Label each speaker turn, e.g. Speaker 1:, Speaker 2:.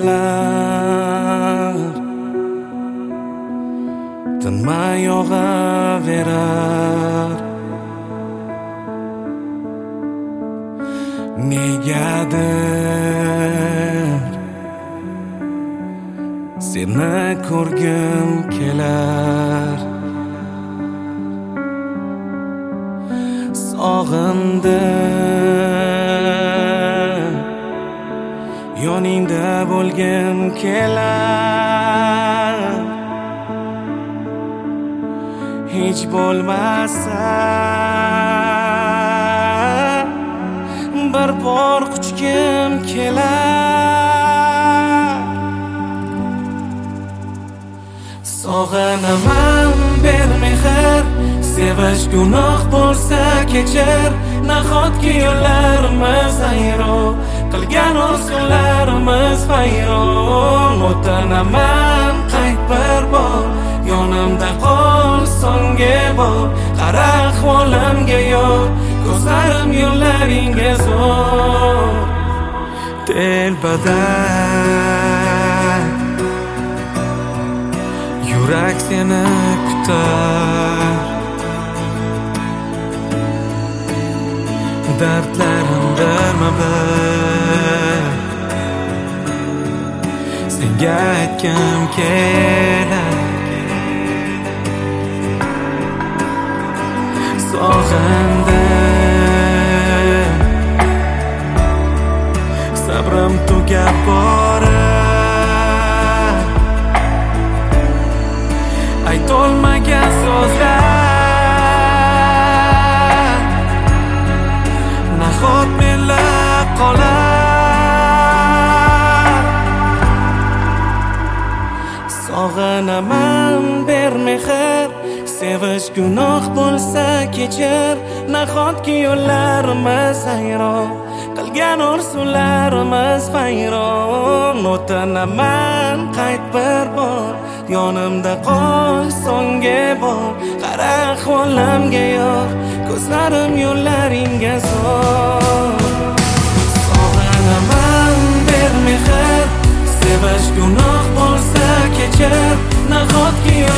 Speaker 1: yomg'irlar tinmay yog'averar. Negadir seni ko'rgim kelar. Sog'indim, yoningda bo'lgim kelar. Hech bo'lmasa bir bor quchgim kelar. Sog'inaman, ber mehr, sevish gunoh bo'lsa kechir. Nahotki yo'llarimiz ayro, qilgan orzularimiz vayron. O'tinaman, qayt bir bor, yonimda qol so'nggi bor. Qara ahvolimga yor, ko'zlarim yo'llaringga zo'r. Telbada yurak seni kutar. Dardlarim birma-bir senga aytgim kelar. Sog'indim, sabrim tugab borar. Aytolmagan so'zlar nahot menla qolar. Sog'inaman, ber mehr, sevish gunoh bo'lsa kechir. Nahotki yo'llarimiz ayron, qilgan orzularimiz vayron. O'tinaman, qayt bir bor, yonimda qol so'nggi bor. Qara ahvolimga yor, ko'zlarim yo'llaringga zo'r. Sog'inaman, ber mehr, sevish gunoh bo'lsa kechir. Nahotki